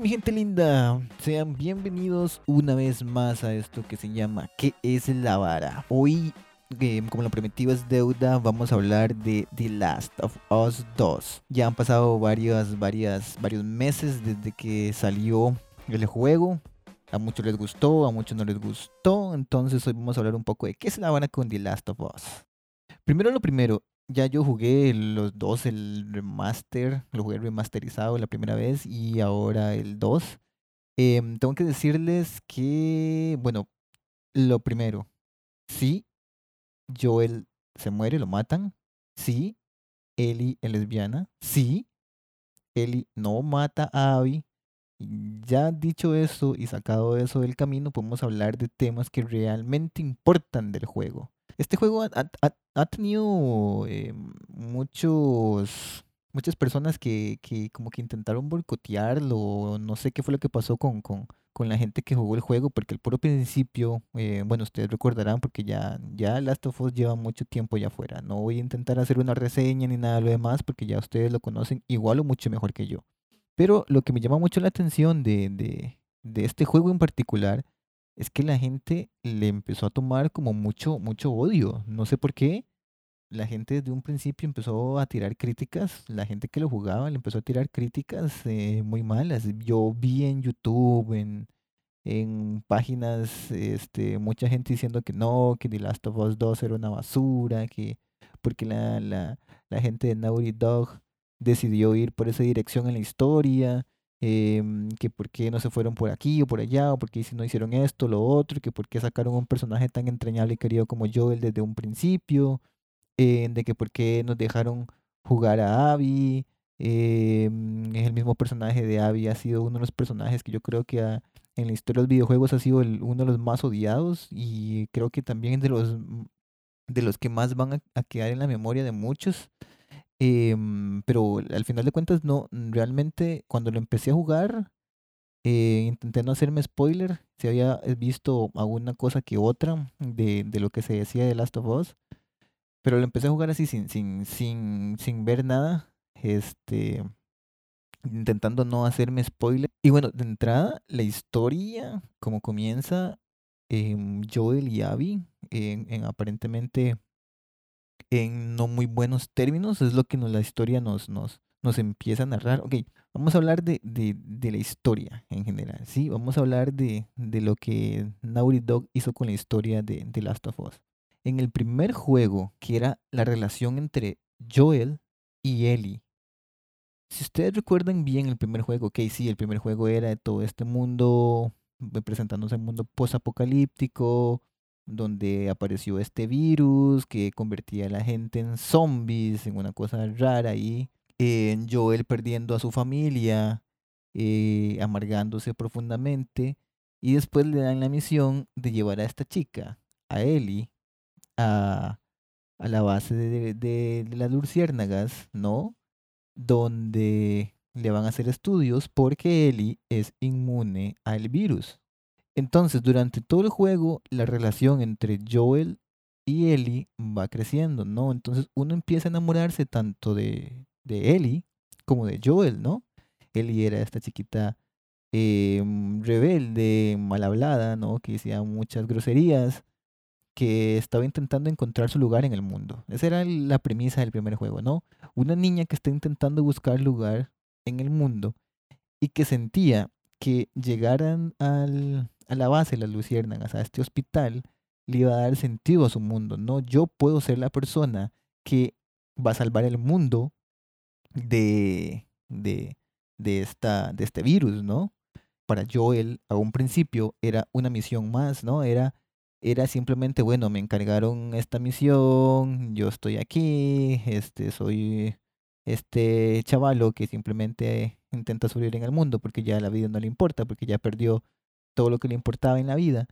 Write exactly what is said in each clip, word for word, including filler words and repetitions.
Mi gente linda, sean bienvenidos una vez más a esto que se llama ¿Qué es la vara? Hoy, eh, como lo prometido es deuda, vamos a hablar de The Last of Us dos. Ya han pasado varias, varias, varios meses desde que salió el juego. A muchos les gustó, a muchos no les gustó. Entonces hoy vamos a hablar un poco de qué es la vara con The Last of Us. Primero lo primero, ya yo jugué los dos, el remaster, lo jugué remasterizado la primera vez y ahora el dos. Em, tengo que decirles que, bueno, lo primero, sí, Joel se muere, lo matan. Sí, Ellie es lesbiana. Sí, Ellie no mata a Abby. Y ya dicho eso y sacado eso del camino, podemos hablar de temas que realmente importan del juego. Este juego ha, ha- ha- ha tenido eh, muchos, muchas personas que, que como que intentaron boicotearlo. No sé qué fue lo que pasó con, con, con la gente que jugó el juego, porque el puro principio, eh, bueno, ustedes recordarán porque ya, ya Last of Us lleva mucho tiempo ya afuera. No voy a intentar hacer una reseña ni nada de lo demás porque ya ustedes lo conocen igual o mucho mejor que yo. Pero lo que me llama mucho la atención de, de, de este juego en particular es que la gente le empezó a tomar como mucho, mucho odio. No sé por qué. La gente desde un principio empezó a tirar críticas. La gente que lo jugaba le empezó a tirar críticas eh, muy malas. Yo vi en YouTube, en, en páginas, este, mucha gente diciendo que no, que The Last of Us dos era una basura, que porque la, la, la gente de Naughty Dog decidió ir por esa dirección en la historia, em, que por qué no se fueron por aquí o por allá, o por qué si no hicieron esto, lo otro, que por qué sacaron un personaje tan entrañable y querido como Joel desde un principio, eh, de que por qué nos dejaron jugar a Abby. Em, es el mismo personaje de Abby, ha sido uno de los personajes que yo creo que ha- en la historia de los videojuegos ha sido el- uno de los más odiados y creo que también de los, m- de los que más van a, a quedar en la memoria de muchos. Em, pero al final de cuentas, no, realmente cuando lo empecé a jugar, eh, intenté no hacerme spoiler, si había eh, visto alguna cosa que otra de, de lo que se decía de Last of Us, pero lo empecé a jugar así sin, sin, sin, sin ver nada, este, intentando no hacerme spoiler. Y bueno, de entrada, la historia, como comienza, em, Joel y Abby, en, en aparentemente en no muy buenos términos, es lo que nos, la historia nos, nos, nos empieza a narrar. Ok, vamos a hablar de, de, de la historia en general, ¿sí? Vamos a hablar de, de lo que Naughty Dog hizo con la historia de, de Last of Us. En el primer juego, que era la relación entre Joel y Ellie, si ustedes recuerdan bien el primer juego, ok, sí, el primer juego era de todo este mundo, eh, presentándose un mundo post-apocalíptico, donde apareció este virus que convertía a la gente en zombies, en una cosa rara ahí, en Joel perdiendo a su familia, eh, amargándose profundamente, y después le dan la misión de llevar a esta chica, a Ellie, a, a la base de, de de las luciérnagas, ¿no? Donde le van a hacer estudios porque Ellie es inmune al virus. Entonces, durante todo el juego, la relación entre Joel y Ellie va creciendo, ¿no? Entonces, uno empieza a enamorarse tanto de, de Ellie como de Joel, ¿no? Ellie era esta chiquita eh, rebelde, mal hablada, ¿no? Que decía muchas groserías, que estaba intentando encontrar su lugar en el mundo. Esa era la premisa del primer juego, ¿no? Una niña que está intentando buscar lugar en el mundo y que sentía que llegaran al, a la base las luciérnagas, a este hospital, le iba a dar sentido a su mundo, ¿no? Yo puedo ser la persona que va a salvar el mundo de, de, de, esta, de este virus, ¿no? Para Joel, a un principio, era una misión más, ¿no? Era, era simplemente, bueno, me encargaron esta misión, yo estoy aquí, este, soy este chavalo que simplemente intenta sobrevivir en el mundo porque ya la vida no le importa, porque ya perdió todo lo que le importaba en la vida.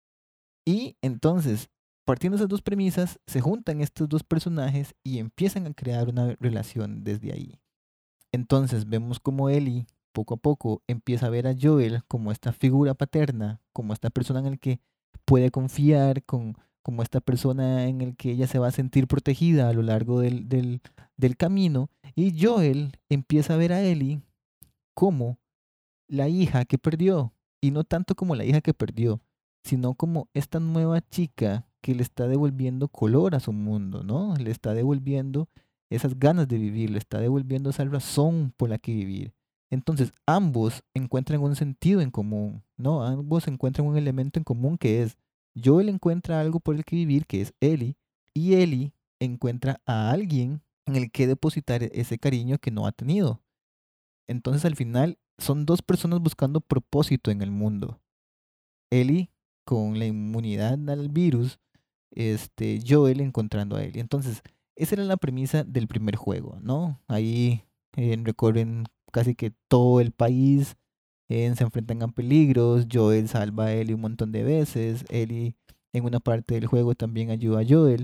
Y entonces, partiendo de esas dos premisas, se juntan estos dos personajes y empiezan a crear una relación desde ahí. Entonces vemos como Ellie poco a poco empieza a ver a Joel como esta figura paterna, como esta persona en el que puede confiar, con, como esta persona en el que ella se va a sentir protegida a lo largo del, del, del camino. Y Joel empieza a ver a Ellie como la hija que perdió. Y no tanto como la hija que perdió, sino como esta nueva chica que le está devolviendo color a su mundo, ¿no? Le está devolviendo esas ganas de vivir, le está devolviendo esa razón por la que vivir. Entonces, ambos encuentran un sentido en común, ¿no? Ambos encuentran un elemento en común que es, Joel encuentra algo por el que vivir, que es Ellie, y Ellie encuentra a alguien en el que depositar ese cariño que no ha tenido. Entonces, al final, son dos personas buscando propósito en el mundo. Ellie con la inmunidad al virus, este, Joel encontrando a Ellie. Entonces, esa era la premisa del primer juego, ¿no? Ahí eh, recorren casi que todo el país, eh, se enfrentan a peligros, Joel salva a Ellie un montón de veces, Ellie en una parte del juego también ayuda a Joel.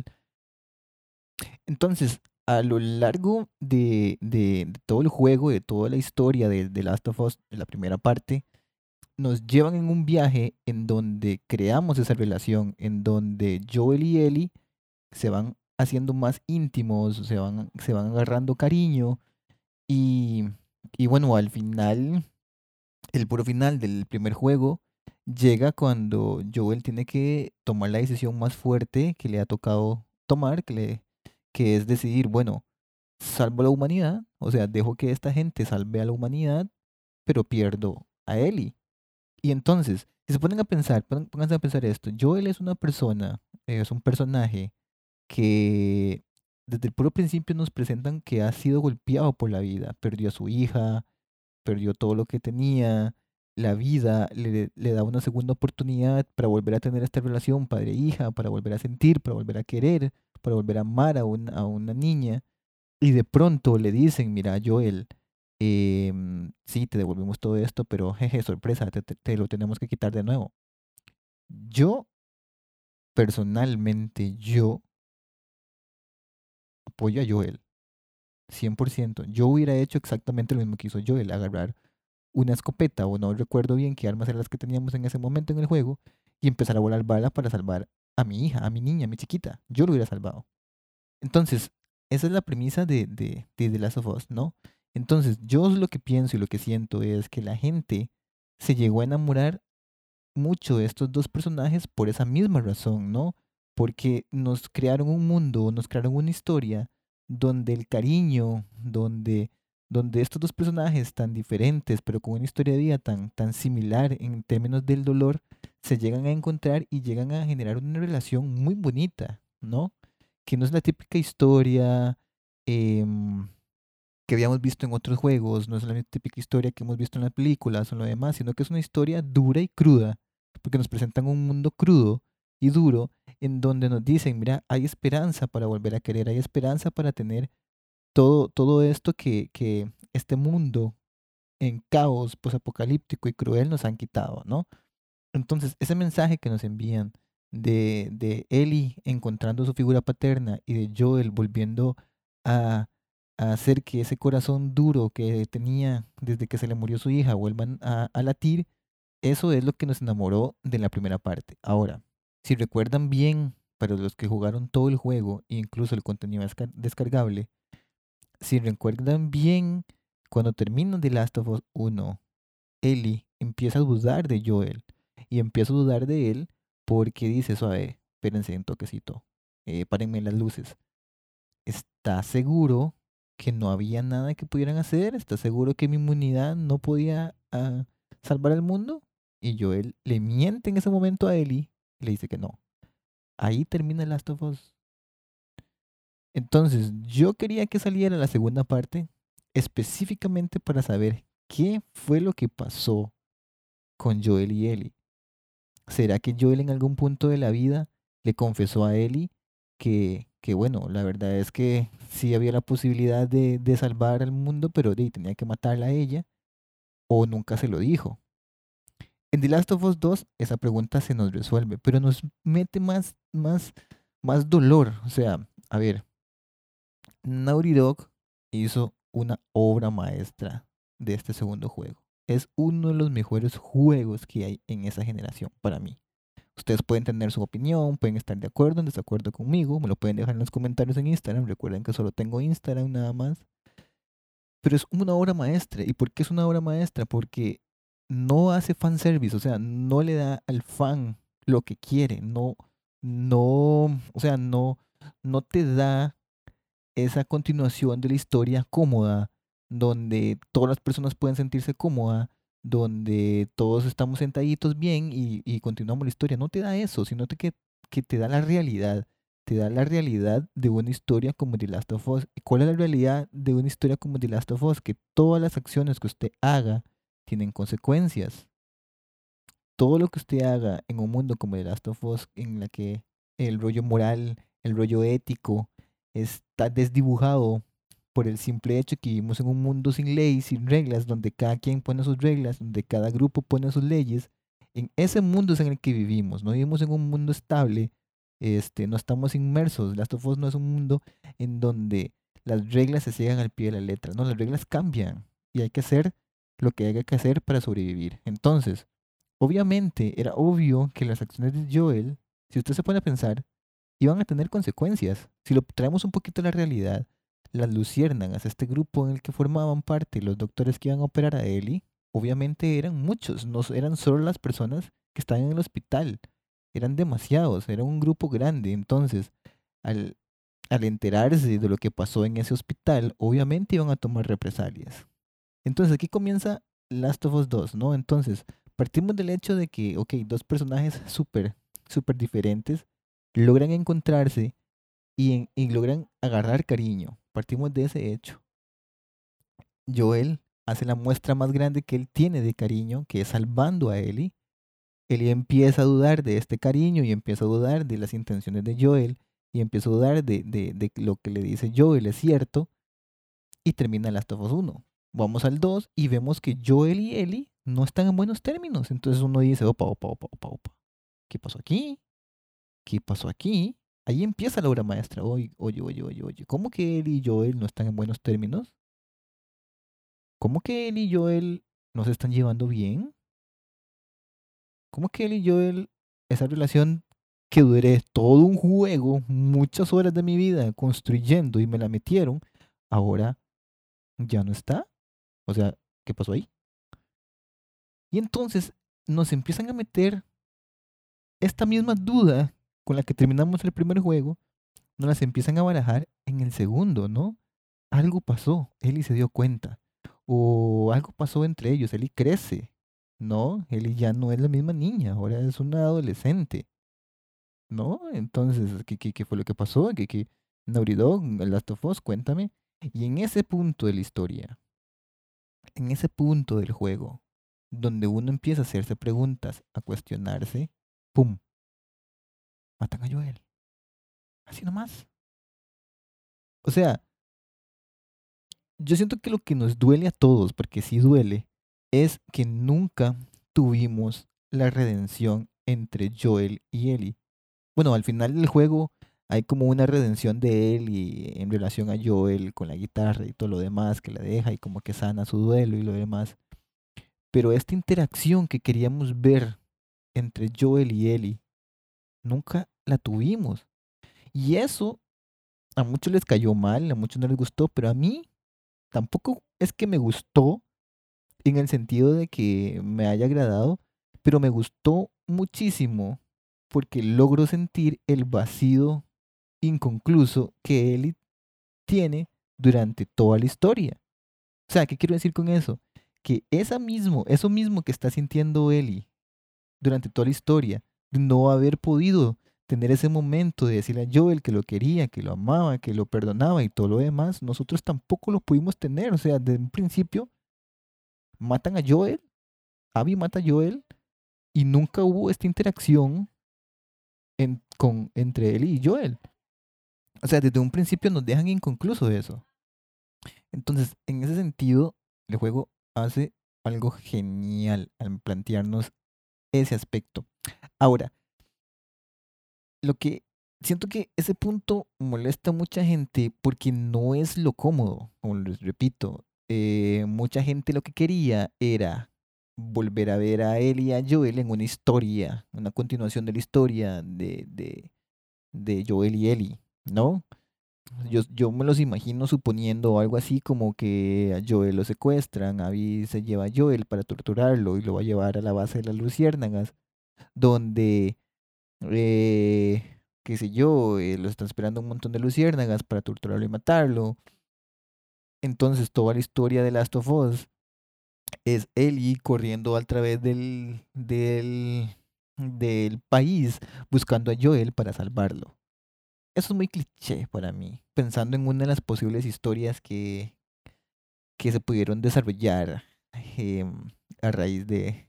Entonces, a lo largo de, de- de todo el juego, de toda la historia de The Last of Us, de la primera parte, nos llevan en un viaje en donde creamos esa relación, en donde Joel y Ellie se van haciendo más íntimos, se van, se van agarrando cariño y, y bueno, al final, el puro final del primer juego llega cuando Joel tiene que tomar la decisión más fuerte que le ha tocado tomar, que, le, que es decidir, bueno, salvo a la humanidad, o sea, dejo que esta gente salve a la humanidad, pero pierdo a Ellie. Y entonces, si se ponen a pensar, pon- pónganse a pensar esto, Joel es una persona, eh, es un personaje que desde el puro principio nos presentan que ha sido golpeado por la vida, perdió a su hija, perdió todo lo que tenía, la vida le, le da una segunda oportunidad para volver a tener esta relación padre-hija, para volver a sentir, para volver a querer, para volver a amar a, un- a una niña. Y de pronto le dicen, mira, Joel, em, sí, te devolvemos todo esto, pero jeje, sorpresa, te, te- te lo tenemos que quitar de nuevo. Yo, personalmente, yo apoyo a Joel, cien por ciento. Yo hubiera hecho exactamente lo mismo que hizo Joel, agarrar una escopeta, o no recuerdo bien qué armas eran las que teníamos en ese momento en el juego, y empezar a volar bala para salvar a mi hija, a mi niña, a mi chiquita. Yo lo hubiera salvado. Entonces, esa es la premisa de, de, de The Last of Us, ¿no? Entonces, yo lo que pienso y lo que siento es que la gente se llegó a enamorar mucho de estos dos personajes por esa misma razón, ¿no? Porque nos crearon un mundo, nos crearon una historia donde el cariño, donde, donde estos dos personajes tan diferentes, pero con una historia de vida tan, tan similar en términos del dolor, se llegan a encontrar y llegan a generar una relación muy bonita, ¿no? Que no es la típica historia em, que habíamos visto en otros juegos, no es la típica historia que hemos visto en las películas o lo demás, sino que es una historia dura y cruda, porque nos presentan un mundo crudo y duro en donde nos dicen, mira, hay esperanza para volver a querer, hay esperanza para tener todo, todo esto que, que este mundo en caos posapocalíptico y cruel nos han quitado, ¿no? Entonces, ese mensaje que nos envían de, de Ellie encontrando su figura paterna y de Joel volviendo a, a hacer que ese corazón duro que tenía desde que se le murió su hija vuelvan a, a latir, eso es lo que nos enamoró de la primera parte. Ahora, si recuerdan bien, para los que jugaron todo el juego, incluso el contenido desca- descargable, si recuerdan bien, cuando terminan The Last of Us uno, Ellie empieza a dudar de Joel y empieza a dudar de él porque dice, suave, espérense un toquecito, eh, párenme las luces. ¿Está seguro que no había nada que pudieran hacer? ¿Está seguro que mi inmunidad no podía ah, salvar al mundo? Y Joel le miente en ese momento a Ellie y le dice que no. Ahí termina Last of Us. Entonces, yo quería que saliera la segunda parte específicamente para saber qué fue lo que pasó con Joel y Ellie. ¿Será que Joel en algún punto de la vida le confesó a Ellie que, que bueno, la verdad es que sí había la posibilidad de, de salvar al mundo, pero de, tenía que matarla a ella? ¿O nunca se lo dijo? En The Last of Us dos esa pregunta se nos resuelve, pero nos mete más, más, más dolor. O sea, a ver, Naughty Dog hizo una obra maestra de este segundo juego. Es uno de los mejores juegos que hay en esa generación para mí. Ustedes pueden tener su opinión, pueden estar de acuerdo o en desacuerdo conmigo, me lo pueden dejar en los comentarios en Instagram. Recuerden que solo tengo Instagram nada más. Pero es una obra maestra. ¿Y por qué es una obra maestra? Porque no hace fanservice, o sea, no le da al fan lo que quiere, no, no, o sea, no, no te da esa continuación de la historia cómoda, donde todas las personas pueden sentirse cómodas, donde todos estamos sentaditos bien y, y continuamos la historia. No te da eso, sino te que, que te da la realidad. Te da la realidad de una historia como The Last of Us. ¿Y cuál es la realidad de una historia como The Last of Us? Que todas las acciones que usted haga tienen consecuencias. Todo lo que usted haga en un mundo como The Last of Us, en la que el rollo moral, el rollo ético, está desdibujado por el simple hecho que vivimos en un mundo sin leyes, sin reglas, donde cada quien pone sus reglas, donde cada grupo pone sus leyes. En ese mundo es en el que vivimos, no vivimos en un mundo estable, este, no estamos inmersos. Last of Us no es un mundo en donde las reglas se sigan al pie de la letra, no, las reglas cambian y hay que hacer lo que haya que hacer para sobrevivir. Entonces, obviamente, era obvio que las acciones de Joel, si usted se pone a pensar, iban a tener consecuencias. Si lo traemos un poquito a la realidad, las luciérnagas, este grupo en el que formaban parte los doctores que iban a operar a Ellie, obviamente eran muchos, no s- eran solo las personas que estaban en el hospital, eran demasiados, era un grupo grande. Entonces, al, al enterarse de lo que pasó en ese hospital, obviamente iban a tomar represalias. Entonces aquí comienza Last of Us dos, ¿no? Entonces, partimos del hecho de que, ok, dos personajes súper, súper diferentes logran encontrarse y, en- y logran agarrar cariño. Partimos de ese hecho. Joel hace la muestra más grande que él tiene de cariño, que es salvando a Ellie. Ellie empieza a dudar de este cariño y empieza a dudar de las intenciones de Joel y empieza a dudar de, de, de que lo que le dice Joel es cierto y termina Last of Us uno. Vamos al dos y vemos que Joel y Ellie no están en buenos términos. Entonces uno dice, opa, opa, opa, opa, opa. ¿Qué pasó aquí? ¿Qué pasó aquí? Ahí empieza la obra maestra. Oye, oye, oye, oye, oye. ¿Cómo que Ellie y Joel no están en buenos términos? ¿Cómo que Ellie y Joel no se están llevando bien? ¿Cómo que Ellie y Joel, esa relación que duré todo un juego, muchas horas de mi vida construyendo y me la metieron, ahora ya no está? O sea, ¿qué pasó ahí? Y entonces nos empiezan a meter esta misma duda con la que terminamos el primer juego, nos las empiezan a barajar en el segundo, ¿no? Algo pasó, Ellie se dio cuenta. O algo pasó entre ellos, Ellie crece, ¿no? Ellie ya no es la misma niña, ahora es una adolescente, ¿no? Entonces, ¿qué, qué, qué fue lo que pasó? ¿Qué, qué? Naughty Dog, The Last of Us, cuéntame. Y en ese punto de la historia, en ese punto del juego, donde uno empieza a hacerse preguntas, a cuestionarse, ¡pum! Matan a Joel. Así nomás. O sea, yo siento que lo que nos duele a todos, porque sí duele, es que nunca tuvimos la redención entre Joel y Ellie. Bueno, al final del juego hay como una redención de Ellie en relación a Joel con la guitarra y todo lo demás que la deja y como que sana su duelo y lo demás. Pero esta interacción que queríamos ver entre Joel y Ellie, nunca la tuvimos. Y eso a muchos les cayó mal, a muchos no les gustó, pero a mí tampoco es que me gustó en el sentido de que me haya agradado, pero me gustó muchísimo porque logro sentir el vacío inconcluso que Ellie tiene durante toda la historia. O sea, ¿qué quiero decir con eso? Que esa mismo, eso mismo que está sintiendo Ellie durante toda la historia, de no haber podido tener ese momento de decirle a Joel que lo quería, que lo amaba, que lo perdonaba y todo lo demás, nosotros tampoco lo pudimos tener. O sea, desde un principio matan a Joel, Abby mata a Joel y nunca hubo esta interacción en- con, entre él y Joel. O sea, desde un principio nos dejan inconcluso eso. Entonces, en ese sentido, el juego hace algo genial al plantearnos ese aspecto. Ahora, lo que siento que ese punto molesta a mucha gente porque no es lo cómodo, como les repito. Eh, mucha gente lo que quería era volver a ver a él y a Joel en una historia, una continuación de la historia de, de, de Joel y Ellie, ¿no? Yo, yo me los imagino suponiendo algo así como que a Joel lo secuestran, Abby se lleva a Joel para torturarlo y lo va a llevar a la base de las luciérnagas, donde, eh, qué sé yo, eh, lo están esperando un montón de luciérnagas para torturarlo y matarlo. Entonces toda la historia de Last of Us es Ellie corriendo a través del, del, del país buscando a Joel para salvarlo. Eso es muy cliché para mí, pensando en una de las posibles historias que, que se pudieron desarrollar em, a raíz de,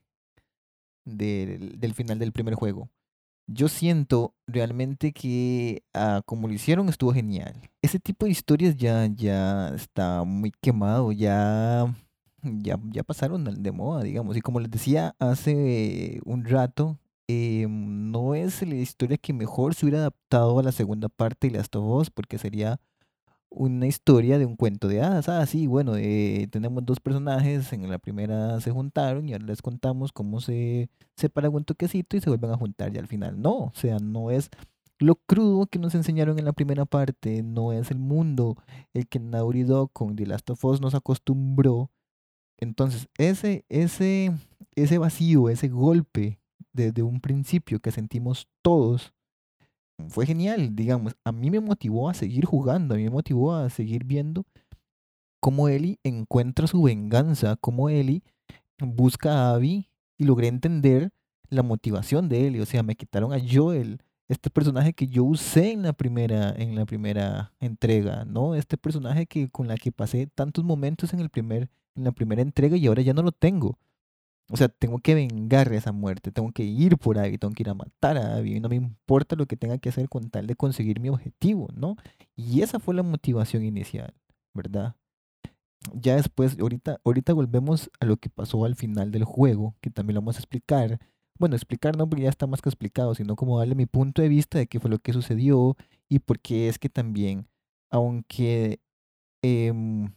del del final del primer juego. Yo siento realmente que ah, como lo hicieron estuvo genial. Ese tipo de historias ya, ya está muy quemado, ya, ya, ya pasaron de de moda, digamos. Y como les decía hace un rato, eh, no es la historia que mejor se hubiera adaptado a la segunda parte de Last of Us, porque sería una historia de un cuento de hadas. Ah, sí, bueno, eh, tenemos dos personajes, en la primera se juntaron y ahora les contamos cómo se separan un toquecito y se vuelven a juntar ya al final. No, o sea, no es lo crudo que nos enseñaron en la primera parte, no es el mundo el que Naughty Dog con The Last of Us nos acostumbró. Entonces, ese, ese, ese vacío, ese golpe desde un principio que sentimos todos, fue genial, digamos. A mí me motivó a seguir jugando, a mí me motivó a seguir viendo cómo Ellie encuentra su venganza, cómo Ellie busca a Abby y logré entender la motivación de Ellie. O sea, me quitaron a Joel, este personaje que yo usé en la primera, en la primera entrega, ¿no? Este personaje que, con la que pasé tantos momentos en el primer, en la primera entrega y ahora ya no lo tengo. O sea, tengo que vengar esa muerte, tengo que ir por Abby, tengo que ir a matar a Abby, no me importa lo que tenga que hacer con tal de conseguir mi objetivo, ¿no? Y esa fue la motivación inicial, ¿verdad? Ya después, ahorita, ahorita volvemos a lo que pasó al final del juego, que también lo vamos a explicar. Bueno, explicar no, porque ya está más que explicado, sino como darle mi punto de vista de qué fue lo que sucedió y por qué es que también, aunque em,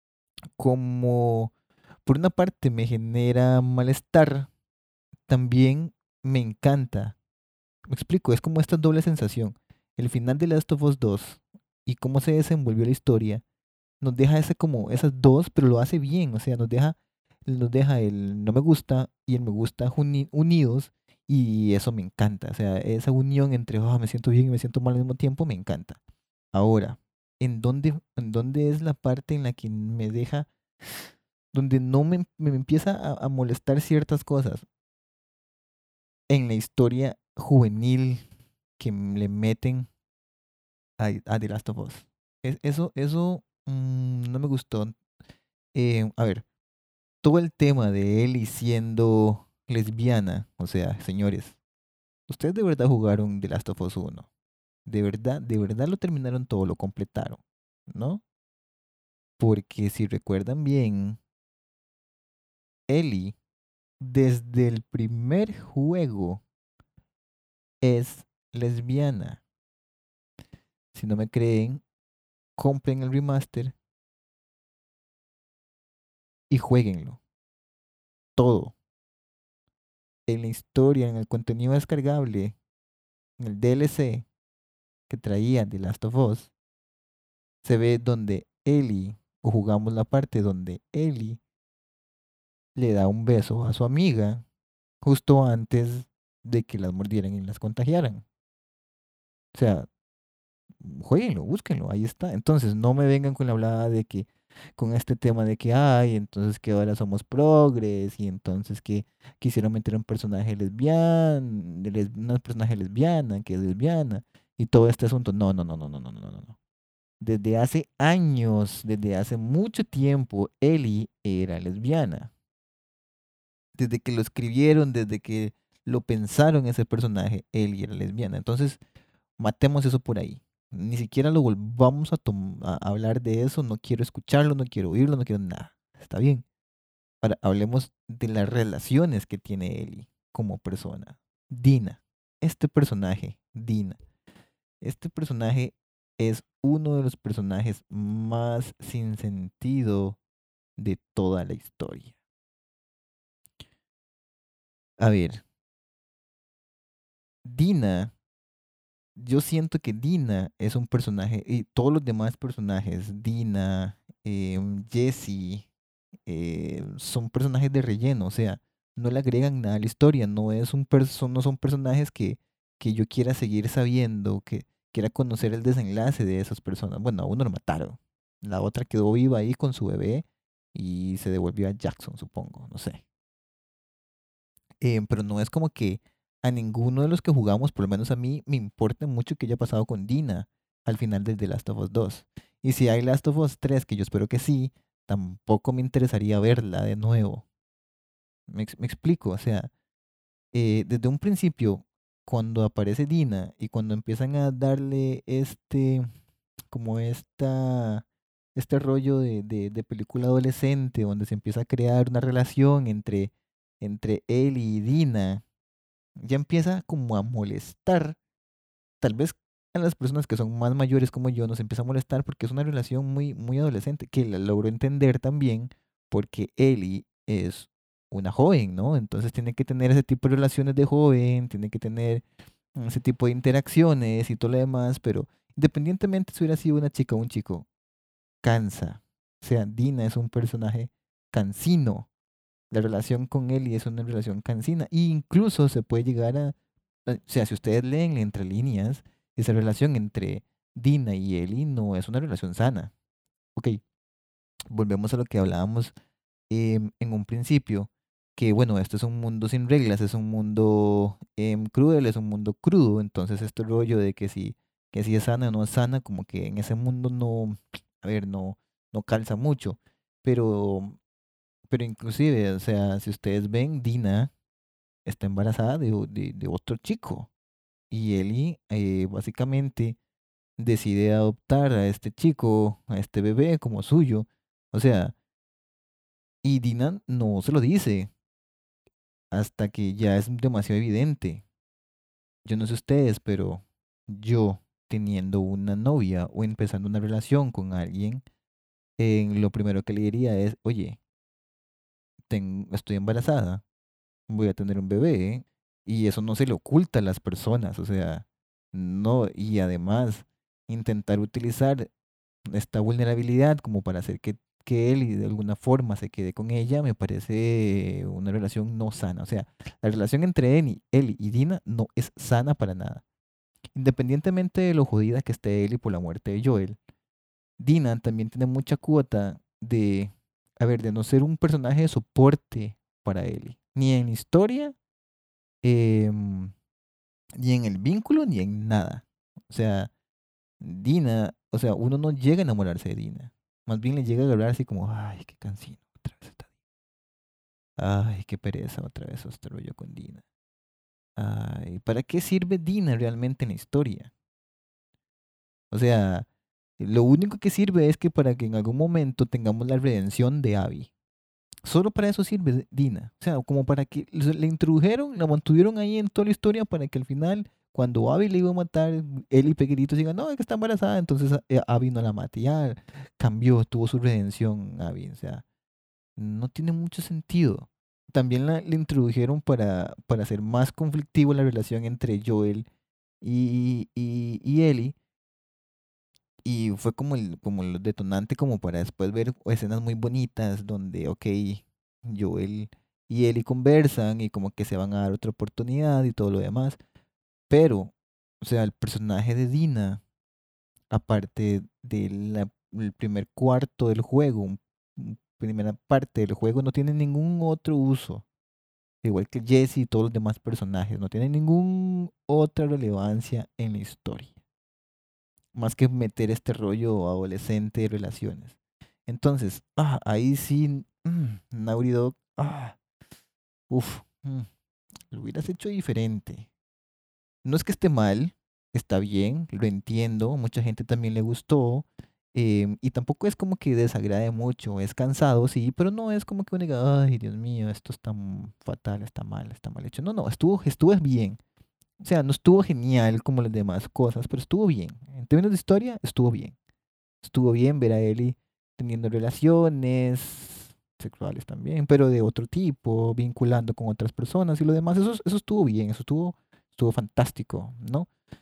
como por una parte me genera malestar, también me encanta. Me explico, es como esta doble sensación. El final de Last of Us dos y cómo se desenvolvió la historia nos deja ese como esas dos, pero lo hace bien, o sea, nos deja nos deja el no me gusta y el me gusta uni- unidos y eso me encanta, o sea, esa unión entre "Ah, me siento bien y me siento mal al mismo tiempo me encanta. Ahora, ¿en dónde, en dónde es la parte en la que me deja, donde no me, me empieza a, a molestar ciertas cosas? En la historia juvenil que m- le meten a, a The Last of Us. Es- eso, eso mm, no me gustó. Eh, a ver, todo el tema de Ellie siendo lesbiana, o sea, señores, ustedes de verdad jugaron The Last of Us uno. De verdad, de verdad lo terminaron todo, lo completaron, ¿no? Porque si recuerdan bien, Ellie, desde el primer juego, es lesbiana. Si no me creen, compren el remaster y jueguenlo. Todo. En la historia, en el contenido descargable, en el D L C que traía The Last of Us, se ve donde Ellie, o jugamos la parte donde Ellie le da un beso a su amiga justo antes de que las mordieran y las contagiaran. O sea, jueguenlo, búsquenlo, ahí está. Entonces, no me vengan con la hablada de que, con este tema de que hay, entonces que ahora somos progres, y entonces que quisieron meter un personaje lesbiana, una personaje lesbiana, que es lesbiana, y todo este asunto. No, no, no, no, no, no, no, no, no. Desde hace años, desde hace mucho tiempo, Ellie era lesbiana. Desde que lo escribieron, desde que lo pensaron ese personaje, Ellie era lesbiana. Entonces, matemos eso por ahí. Ni siquiera lo volvamos a, tom- a hablar de eso. No quiero escucharlo, no quiero oírlo, no quiero nada. Está bien. Ahora, hablemos de las relaciones que tiene Ellie como persona. Dina. Este personaje, Dina. Este personaje es uno de los personajes más sin sentido de toda la historia. A ver, Dina yo siento que Dina es un personaje, y todos los demás personajes, Dina, em, Jesse, eh, son personajes de relleno, o sea, no le agregan nada a la historia, no es un perso- no son personajes que, que yo quiera seguir sabiendo, que quiera conocer el desenlace de esas personas. Bueno, a uno lo mataron, la otra quedó viva ahí con su bebé y se devolvió a Jackson, supongo, no sé. Em, pero no es como que a ninguno de los que jugamos, por lo menos a mí, me importa mucho que haya pasado con Dina al final de The Last of Us dos. Y si hay Last of Us tres, que yo espero que sí, tampoco me interesaría verla de nuevo. Me, ex- me explico, o sea, eh, desde un principio, cuando aparece Dina y cuando empiezan a darle este, como esta, este rollo de, de, de película adolescente, donde se empieza a crear una relación entre, entre él y Dina, ya empieza como a molestar. Tal vez a las personas que son más mayores como yo nos empieza a molestar porque es una relación muy, muy adolescente, que la logro entender también porque Ellie es una joven, ¿no? Entonces tiene que tener ese tipo de relaciones de joven, tiene que tener ese tipo de interacciones y todo lo demás, pero independientemente si hubiera sido una chica o un chico, cansa. O sea, Dina es un personaje cansino. La relación con Ellie es una relación cansina. E incluso se puede llegar a, o sea, si ustedes leen entre líneas, esa relación entre Dina y Ellie no es una relación sana. Ok, volvemos a lo que hablábamos em, en un principio, que bueno, esto es un mundo sin reglas, es un mundo em, cruel, es un mundo crudo, entonces este rollo de que si, que si es sana o no es sana, como que en ese mundo no, a ver, no, no calza mucho. Pero, pero inclusive, o sea, si ustedes ven, Dina está embarazada de, o- de, de otro chico. Y Ellie eh, básicamente decide adoptar a este chico, a este bebé como suyo. O sea, y Dina no se lo dice hasta que ya es demasiado evidente. Yo no sé ustedes, pero yo teniendo una novia o empezando una relación con alguien, eh, lo primero que le diría es, oye, ten- estoy embarazada, voy a tener un bebé, y eso no se le oculta a las personas, o sea, no, y además intentar utilizar esta vulnerabilidad como para hacer que, que él y de alguna forma se quede con ella, me parece una relación no sana, o sea, la relación entre él y, él y Dina no es sana para nada. Independientemente de lo jodida que esté Ellie por la muerte de Joel, Dina también tiene mucha cuota de, a ver, de no ser un personaje de soporte para Ellie, ni en la historia, em, ni en el vínculo, ni en nada. O sea, Dina, o sea, uno no llega a enamorarse de Dina. Más bien le llega a agarrar así como, ay, qué cansino, otra vez está Dina. Ay, qué pereza, otra vez este rollo con Dina. Ay, ¿para qué sirve Dina realmente en la historia? O sea, lo único que sirve es que para que en algún momento tengamos la redención de Abby. Solo para eso sirve Dina. O sea, como para que le le introdujeron, la mantuvieron ahí en toda la historia para que al final, cuando Abby le iba a matar, él y Pequeritos digan, no, es que está embarazada, entonces eh, Abby no la mate. Ya cambió, tuvo su redención Abby. O sea, no tiene mucho sentido. También la, le introdujeron para, para hacer más conflictivo la relación entre Joel y, y, y Ellie. Y fue como el, como el detonante como para después ver escenas muy bonitas donde, ok, Joel y Ellie conversan y como que se van a dar otra oportunidad y todo lo demás. Pero, o sea, el personaje de Dina, aparte del primer cuarto del juego, un- un- primera parte del juego, no tiene ningún otro uso. Igual que Jesse y todos los demás personajes, no tiene ninguna otra relevancia en la historia. Más que meter este rollo adolescente de relaciones. Entonces, ah, ahí sí, mm, Naughty Dog, ah, uf, mm, lo hubieras hecho diferente. No es que esté mal, está bien, lo entiendo, mucha gente también le gustó, em, y tampoco es como que desagrade mucho, es cansado, sí, pero no es como que uno diga, ay, Dios mío, esto está m- fatal, está mal, está mal hecho. No, no, estuvo, estuvo bien. O sea, no estuvo genial como las demás cosas, pero estuvo bien. En términos de historia, estuvo bien. Estuvo bien ver a Ellie teniendo relaciones sexuales también, pero de otro tipo, vinculando con otras personas y lo demás. Eso, eso estuvo bien, eso estuvo, estuvo fantástico, ¿no?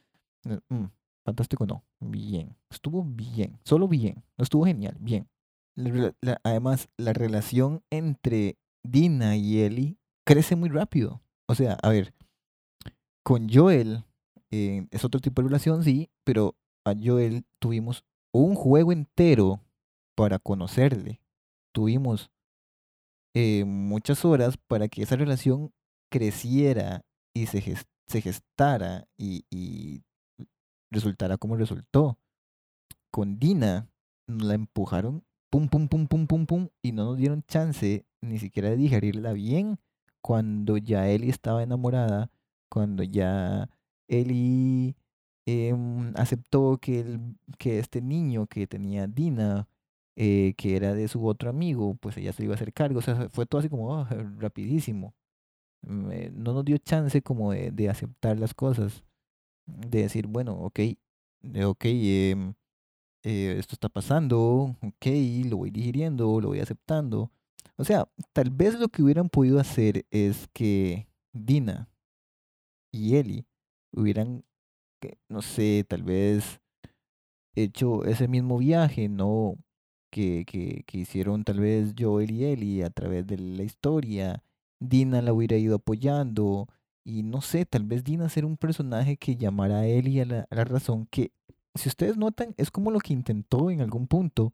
Eh, mm, fantástico, no. Bien. Estuvo bien. Solo bien. No estuvo genial. Bien. La rela- la- además, la relación entre Dina y Ellie crece muy rápido. O sea, a ver, con Joel eh, es otro tipo de relación, sí, pero a Joel tuvimos un juego entero para conocerle. Tuvimos eh, muchas horas para que esa relación creciera y se, ges- se gestara y, y resultara como resultó. Con Dina nos la empujaron, pum, pum, pum, pum, pum, pum, y no nos dieron chance ni siquiera de digerirla bien cuando ya Ellie estaba enamorada, cuando ya Ellie em, aceptó que, el- que este niño que tenía Dina, eh, que era de su otro amigo, pues ella se iba a hacer cargo. O sea, fue todo así como ah, rapidísimo. Mm, eh, no nos dio chance como de, de aceptar las cosas, de decir, bueno, ok, eh, ok, em, eh, esto está pasando, ok, lo voy digiriendo, lo voy aceptando. O sea, tal vez lo que hubieran podido hacer es que Dina y Ellie hubieran, que, no sé, tal vez hecho ese mismo viaje, ¿no? Que, que, que hicieron tal vez Joel y Ellie a través de la historia. Dina la hubiera ido apoyando. Y no sé, tal vez Dina ser un personaje que llamara a Ellie a la, a la razón, que si ustedes notan, es como lo que intentó en algún punto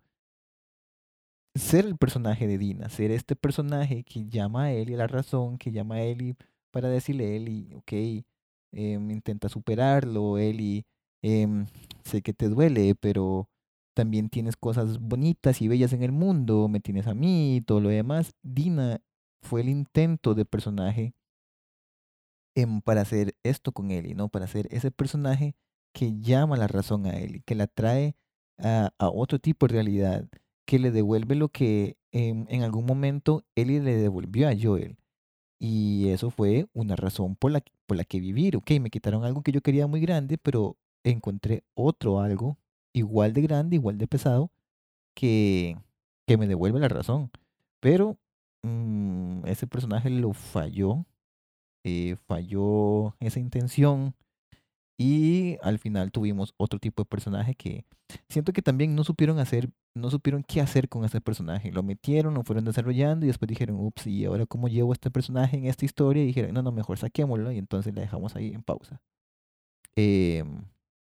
ser el personaje de Dina, ser este personaje que llama a Ellie a la razón, que llama a Ellie para decirle, Ellie, ok, em, intenta superarlo, Ellie, em, sé que te duele, pero también tienes cosas bonitas y bellas en el mundo, me tienes a mí y todo lo demás. Dina fue el intento de personaje em, para hacer esto con Ellie, ¿no? Para hacer ese personaje que llama la razón a Ellie, que la trae a, a otro tipo de realidad, que le devuelve lo que em, en algún momento Ellie le devolvió a Joel. Y eso fue una razón por la, que- por la que vivir. Ok, me quitaron algo que yo quería muy grande, pero encontré otro algo igual de grande, igual de pesado, que, que me devuelve la razón. Pero mm, ese personaje lo falló, eh, falló esa intención y al final tuvimos otro tipo de personaje que siento que también no supieron hacer, no supieron qué hacer con ese personaje. Lo metieron, lo fueron desarrollando y después dijeron, ups, ¿y ahora cómo llevo este personaje en esta historia? Y dijeron, no, no, mejor saquémoslo y entonces la dejamos ahí en pausa. Em,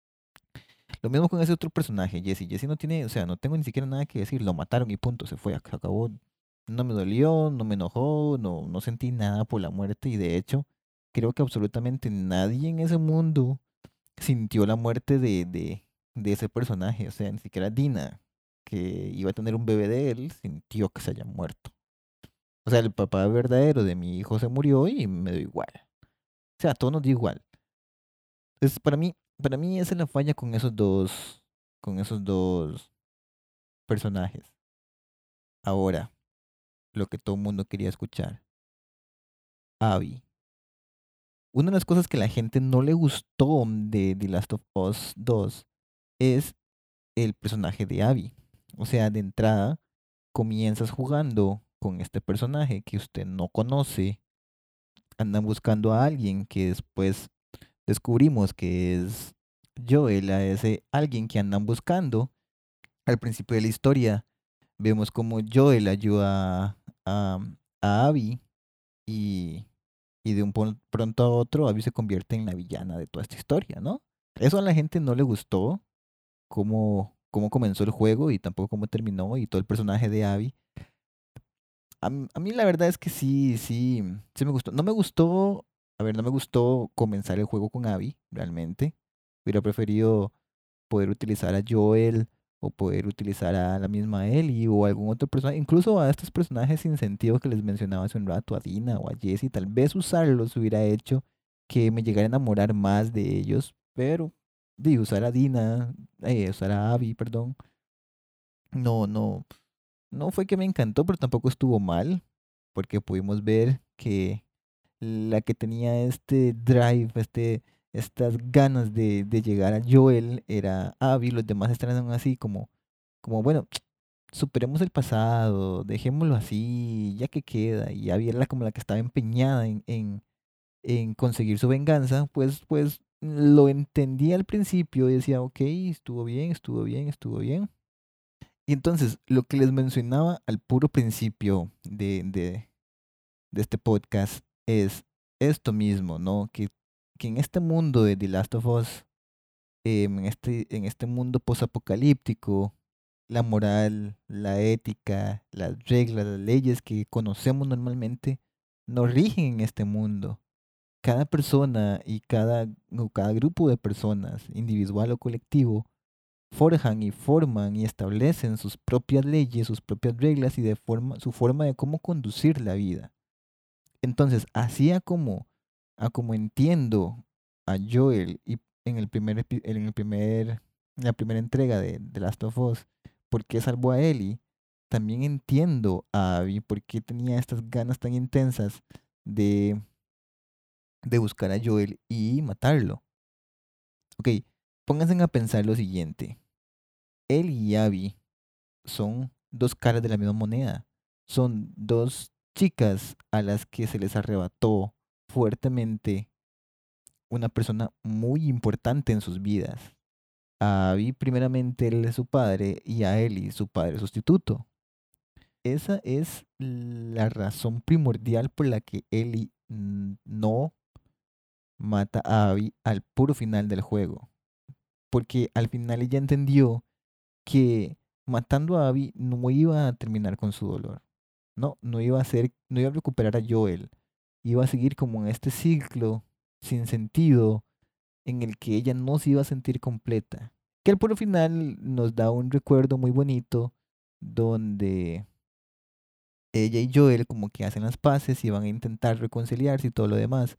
lo mismo con ese otro personaje, Jesse. Jesse no tiene, o sea, no tengo ni siquiera nada que decir. Lo mataron y punto, se fue, ac- acabó. No me dolió, no me enojó, no, no sentí nada por la muerte y de hecho creo que absolutamente nadie en ese mundo sintió la muerte de, de, de ese personaje. O sea, ni siquiera Dina, que iba a tener un bebé de él, sintió que se haya muerto. O sea, el papá verdadero de mi hijo se murió y me dio igual. O sea, a todos nos dio igual. Entonces, para mí, para mí esa es la falla con esos dos, con esos dos personajes. Ahora, lo que todo el mundo quería escuchar. Abby. Una de las cosas que a la gente no le gustó de The Last of Us dos es el personaje de Abby. O sea, de entrada, comienzas jugando con este personaje que usted no conoce, andan buscando a alguien que después descubrimos que es Joel, a ese alguien que andan buscando. Al principio de la historia vemos como Joel ayuda a, a Abby y, y de un pon- pronto a otro Abby se convierte en la villana de toda esta historia, ¿no? Eso a la gente no le gustó, cómo, cómo comenzó el juego y tampoco cómo terminó y todo el personaje de Abby. A, m- a mí la verdad es que sí, sí, sí me gustó. No me gustó, a ver, no me gustó comenzar el juego con Abby, realmente. Hubiera preferido poder utilizar a Joel o poder utilizar a la misma Ellie o algún otro personaje, incluso a estos personajes sin sentido que les mencionaba hace un rato, a Dina o a Jessie, tal vez usarlos hubiera hecho que me llegara a enamorar más de ellos, pero de usar a Dina, eh, usar a Abby, perdón, no, no. No fue que me encantó, pero tampoco estuvo mal, porque pudimos ver que la que tenía este drive, este, estas ganas de, de llegar a Joel era Abby, los demás estaban así como, como bueno, superemos el pasado, dejémoslo así, ya que queda, y Abby era la- como la que estaba empeñada en, en, en conseguir su venganza, pues, pues lo entendí al principio y decía, ok, estuvo bien, estuvo bien, estuvo bien. Y entonces, lo que les mencionaba al puro principio de, de, de este podcast es esto mismo, ¿no? Que, que en este mundo de The Last of Us, em, en este, en este mundo posapocalíptico, la moral, la ética, las reglas, las leyes que conocemos normalmente, nos rigen en este mundo. Cada persona y cada, o cada grupo de personas, individual o colectivo, forjan y forman y establecen sus propias leyes, sus propias reglas y de forma, su forma de cómo conducir la vida. Entonces, así a como, a como entiendo a Joel y en el primer, epi- en el primer, en la primera entrega de The Last of Us, por qué salvó a Ellie, también entiendo a Abby por qué tenía estas ganas tan intensas de, de buscar a Joel y matarlo. Ok, pónganse a pensar lo siguiente. Ellie y Abby son dos caras de la misma moneda. Son dos chicas a las que se les arrebató fuertemente una persona muy importante en sus vidas. A Abby primeramente él es su padre y a Ellie su padre sustituto. Esa es la razón primordial por la que Ellie mm, no mata a Abby al puro final del juego. Porque al final ella entendió que matando a Abby no iba a terminar con su dolor. No, no iba a ser, no iba a recuperar a Joel. Iba a seguir como en este ciclo sin sentido en el que ella no se iba a sentir completa. Que al puro final nos da un recuerdo muy bonito donde ella y Joel como que hacen las paces y van a intentar reconciliarse y todo lo demás.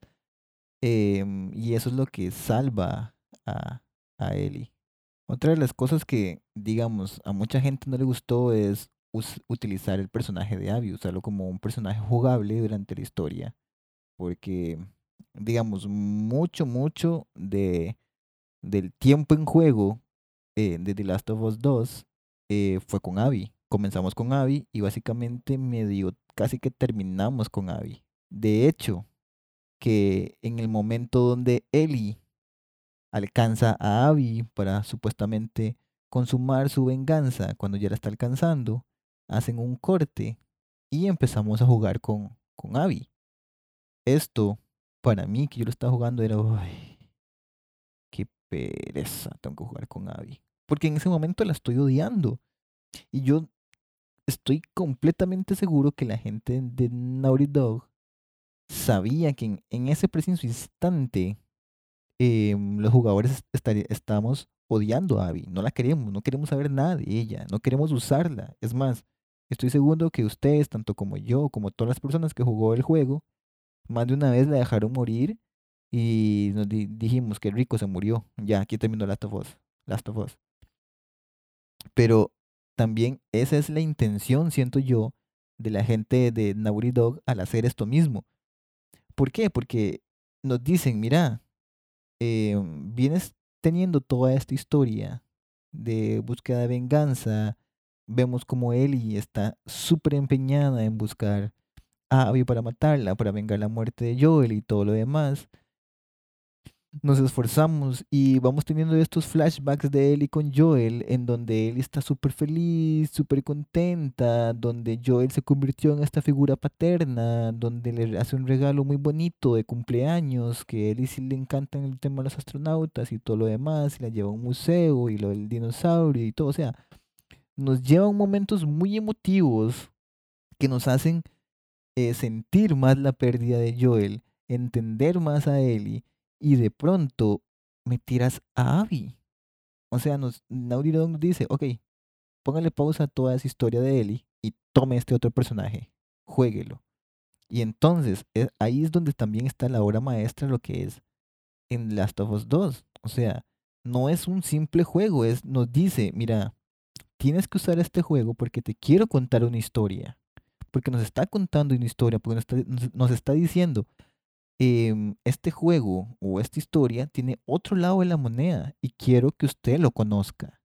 Em, y eso es lo que salva a, a Ellie. Otra de las cosas que, digamos, a mucha gente no le gustó es us- utilizar el personaje de Abby, usarlo como un personaje jugable durante la historia. Porque, digamos, mucho, mucho de, del tiempo en juego eh, de The Last of Us dos eh, fue con Abby. Comenzamos con Abby y básicamente medio casi que terminamos con Abby. De hecho, que en el momento donde Ellie alcanza a Abby para supuestamente consumar su venganza, cuando ya la está alcanzando, hacen un corte y empezamos a jugar con, con Abby. Esto, para mí, que yo lo estaba jugando, era, "Uy, qué pereza, tengo que jugar con Abby". Porque en ese momento la estoy odiando. Y yo estoy completamente seguro que la gente de Naughty Dog sabía que en, en ese preciso instante em, los jugadores estari- estamos odiando a Abby. No la queremos, no queremos saber nada de ella, no queremos usarla. Es más, estoy seguro que ustedes, tanto como yo, como todas las personas que jugó el juego, más de una vez la dejaron morir y nos di- dijimos que rico se murió. Ya, aquí terminó Last of Us. Last of Us. Pero también esa es la intención, siento yo, de la gente de Naughty Dog al hacer esto mismo. ¿Por qué? Porque nos dicen, mira, eh, vienes teniendo toda esta historia de búsqueda de venganza. Vemos como Ellie está súper empeñada en buscar a Abby para matarla, para vengar la muerte de Joel y todo lo demás. Nos esforzamos y vamos teniendo estos flashbacks de Ellie con Joel, en donde Ellie está súper feliz, súper contenta, donde Joel se convirtió en esta figura paterna, donde le hace un regalo muy bonito de cumpleaños, que a Ellie sí le encanta el tema de los astronautas y todo lo demás, y la lleva a un museo y lo del dinosaurio y todo, o sea, nos lleva a momentos muy emotivos que nos hacen eh, sentir más la pérdida de Joel, entender más a Ellie y de pronto me tiras a Abby. O sea, nos, Naughty Dog nos dice, ok, póngale pausa a toda esa historia de Ellie y tome este otro personaje, juéguelo. Y entonces eh, ahí es donde también está la obra maestra, lo que es en Last of Us dos. O sea, no es un simple juego, es, nos dice, mira, tienes que usar este juego porque te quiero contar una historia. Porque nos está contando una historia, porque nos está, nos- nos está diciendo, em, este juego o esta historia tiene otro lado de la moneda y quiero que usted lo conozca.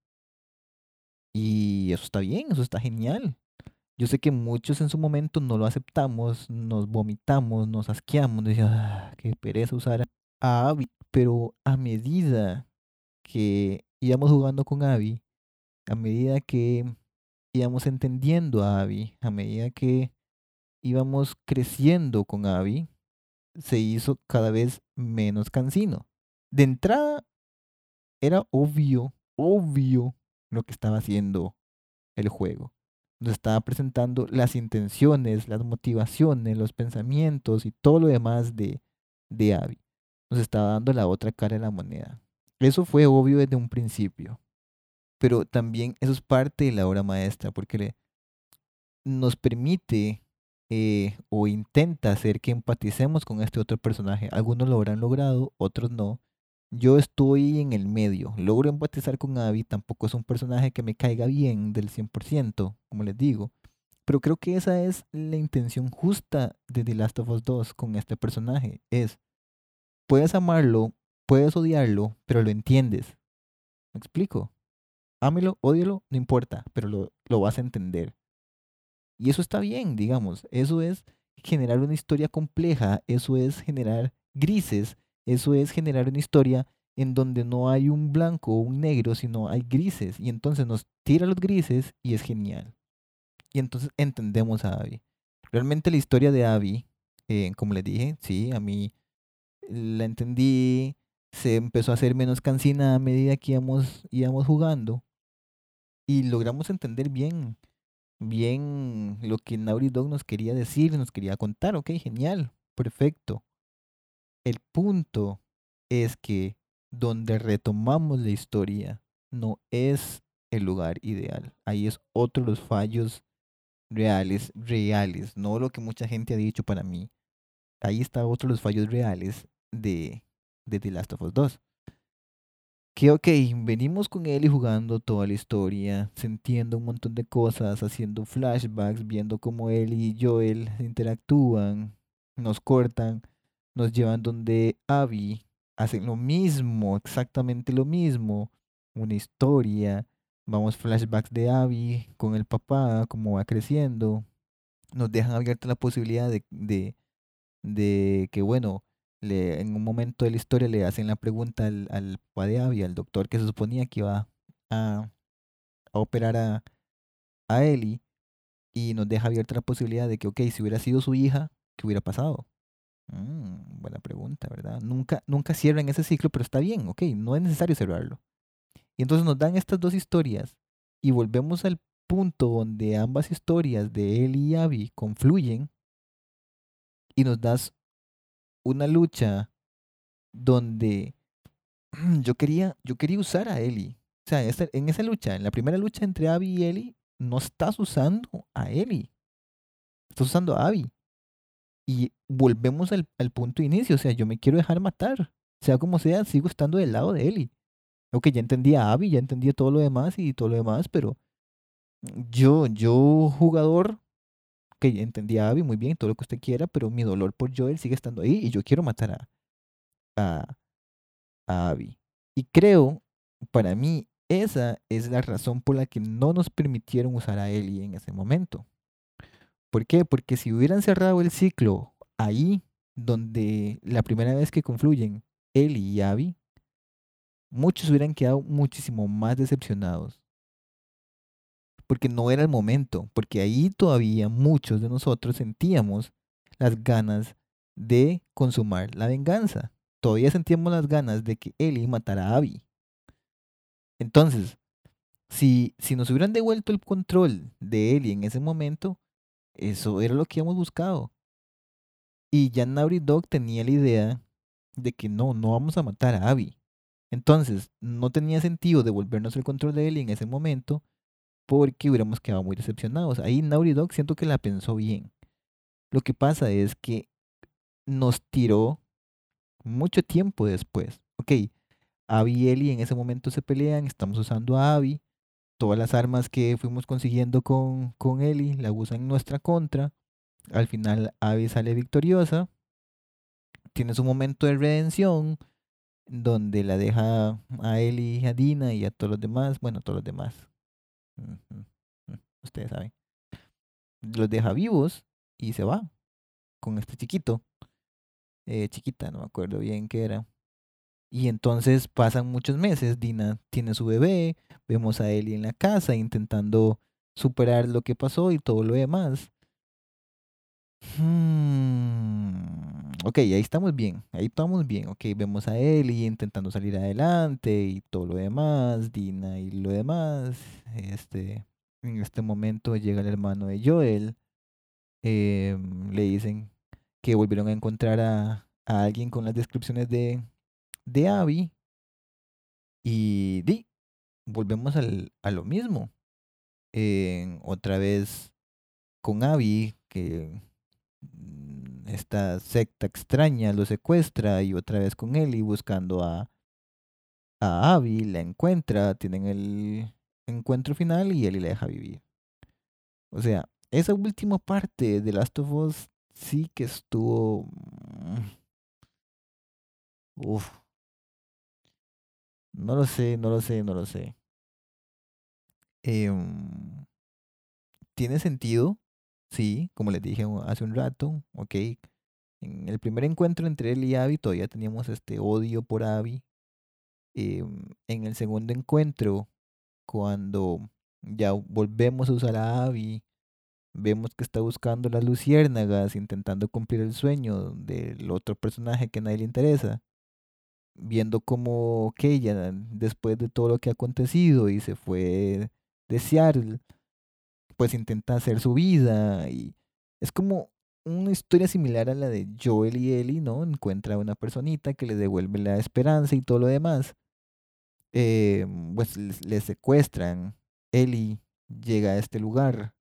Y eso está bien, eso está genial. Yo sé que muchos en su momento no lo aceptamos, nos vomitamos, nos asqueamos, decíamos, "Ah, qué pereza usar a Abby". pero a medida que íbamos jugando con Abby, a medida que íbamos entendiendo a Abby, a medida que íbamos creciendo con Abby, se hizo cada vez menos cansino. De entrada, era obvio, obvio lo que estaba haciendo el juego. Nos estaba presentando las intenciones, las motivaciones, los pensamientos y todo lo demás de, de Abby. Nos estaba dando la otra cara de la moneda. Eso fue obvio desde un principio. Pero también eso es parte de la obra maestra, porque le- nos permite eh, o intenta hacer que empaticemos con este otro personaje. Algunos lo habrán logrado, otros no. Yo estoy en el medio. Logro empatizar con Abby. Tampoco es un personaje que me caiga bien del cien por ciento, como les digo. Pero creo que esa es la intención justa de The Last of Us dos con este personaje. Es, puedes amarlo, puedes odiarlo, pero lo entiendes. ¿Me explico? Ámelo, ódialo, no importa, pero lo, lo vas a entender. Y eso está bien, digamos. Eso es generar una historia compleja, eso es generar grises, eso es generar una historia en donde no hay un blanco o un negro, sino hay grises. Y entonces nos tira los grises y es genial. Y entonces entendemos a Abby. Realmente la historia de Abby, eh, como les dije, sí, a mí la entendí, se empezó a hacer menos cansina a medida que íbamos, íbamos jugando y logramos entender bien bien lo que Naughty Dog nos quería decir, nos quería contar. Ok, genial, perfecto. El punto es que donde retomamos la historia no es el lugar ideal. Ahí es otro de los fallos reales, reales, no lo que mucha gente ha dicho para mí. Ahí está otro de los fallos reales de, de The Last of Us dos. Que ok, venimos con él y jugando toda la historia, sintiendo un montón de cosas, haciendo flashbacks, viendo cómo él y Joel interactúan, nos cortan, nos llevan donde Abby, hacen lo mismo, exactamente lo mismo, una historia, vamos flashbacks de Abby con el papá, cómo va creciendo, nos dejan abierta la posibilidad de, de de que, bueno, le, en un momento de la historia le hacen la pregunta al, al papá de Abby, al doctor que se suponía que iba a, a operar a, a Ellie, y nos deja abierta la posibilidad de que, ok, si hubiera sido su hija, ¿qué hubiera pasado? Mm, buena pregunta, ¿verdad? Nunca, nunca cierran ese ciclo, pero está bien, ok, no es necesario cerrarlo. Y entonces nos dan estas dos historias y volvemos al punto donde ambas historias de Ellie y Abby confluyen y nos das una lucha donde yo quería, yo quería usar a Ellie. O sea, esa- en esa lucha, en la primera lucha entre Abby y Ellie, no estás usando a Ellie, estás usando a Abby. Y volvemos al, al punto de inicio, o sea, yo me quiero dejar matar. Sea como sea, sigo estando del lado de Ellie. Ok, ya entendí a Abby, ya entendí todo lo demás y todo lo demás, pero yo, yo jugador, que entendí a Abby muy bien, todo lo que usted quiera, pero mi dolor por Joel sigue estando ahí y yo quiero matar a, a, a Abby. Y creo, para mí, esa es la razón por la que no nos permitieron usar a Ellie en ese momento. ¿Por qué? Porque si hubieran cerrado el ciclo ahí, donde la primera vez que confluyen Ellie y Abby, muchos hubieran quedado muchísimo más decepcionados. Porque no era el momento, porque ahí todavía muchos de nosotros sentíamos las ganas de consumar la venganza. Todavía sentíamos las ganas de que Ellie matara a Abby. Entonces, Si, si nos hubieran devuelto el control de Ellie en ese momento, eso era lo que habíamos buscado. Y ya Naughty Dog tenía la idea de que no, no vamos a matar a Abby. Entonces, no tenía sentido devolvernos el control de Ellie en ese momento porque hubiéramos quedado muy decepcionados. Ahí Naughty Dog siento que la pensó bien. Lo que pasa es que nos tiró mucho tiempo después. Ok, Abby y Ellie en ese momento se pelean, estamos usando a Abby. Todas las armas que fuimos consiguiendo con, con Ellie la usan en nuestra contra. Al final Abby sale victoriosa. Tiene su momento de redención donde la deja a Ellie, a Dina y a todos los demás. Bueno, todos los demás. Ujú, ujú, ustedes saben. Los deja vivos y se va con este chiquito. Eh, chiquita, no me acuerdo bien qué era. Y entonces pasan muchos meses, Dina tiene su bebé, vemos a Ellie en la casa intentando superar lo que pasó y todo lo demás. Hmm, Ok, ahí estamos bien, ahí estamos bien, ok, vemos a Ellie intentando salir adelante y todo lo demás, Dina y lo demás. Este, en este momento llega el hermano de Joel, em, le dicen que volvieron a encontrar a, a alguien con las descripciones de, de Abby y di, volvemos al, a lo mismo. En- otra vez con Abby, que mm, esta secta extraña lo secuestra y otra vez con Ellie buscando a, a Abby, la encuentra, tienen el encuentro final y Ellie la deja vivir. O sea, esa última parte de Last of Us sí que estuvo... mm, Uf, no lo sé, no lo sé, no lo sé. Em, Tiene sentido, sí, como les dije u- hace un rato, ok. En el primer encuentro entre él y Abby todavía teníamos este odio por Abby. Em, en el segundo encuentro, cuando ya volvemos a usar a Abby, vemos que está buscando las luciérnagas, intentando cumplir el sueño del otro personaje que a nadie le interesa, viendo como que ella, después de todo lo que ha acontecido y se fue de Seattle, pues intenta hacer su vida y es como una historia similar a la de Joel y Ellie, ¿no? Encuentra a una personita que le devuelve la esperanza y todo lo demás. Eh, pues les- le secuestran. Ellie llega a este lugar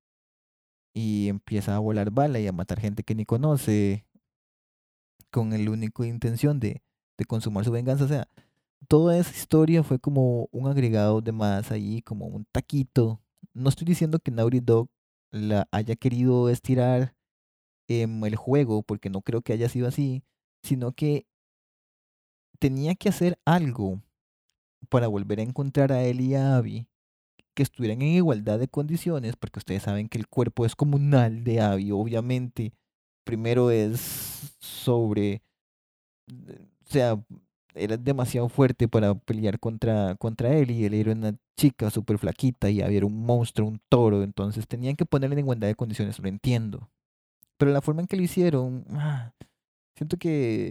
y empieza a volar bala y a matar gente que ni conoce con el único intención de, de consumar su venganza. O sea, toda esa historia fue como un agregado de más ahí, como un taquito. No estoy diciendo que Naughty Dog la haya querido estirar em, el juego, porque no creo que haya sido así, sino que tenía que hacer algo para volver a encontrar a él y a Abby, que estuvieran en igualdad de condiciones, porque ustedes saben que el cuerpo es comunal de Abby, obviamente. Primero es sobre, eh, o sea, era demasiado fuerte para pelear contra, contra él y él era una chica súper flaquita y Abby era un monstruo, un toro, entonces tenían que ponerle en igualdad de condiciones, lo entiendo. Pero la forma en que lo hicieron, ah, siento que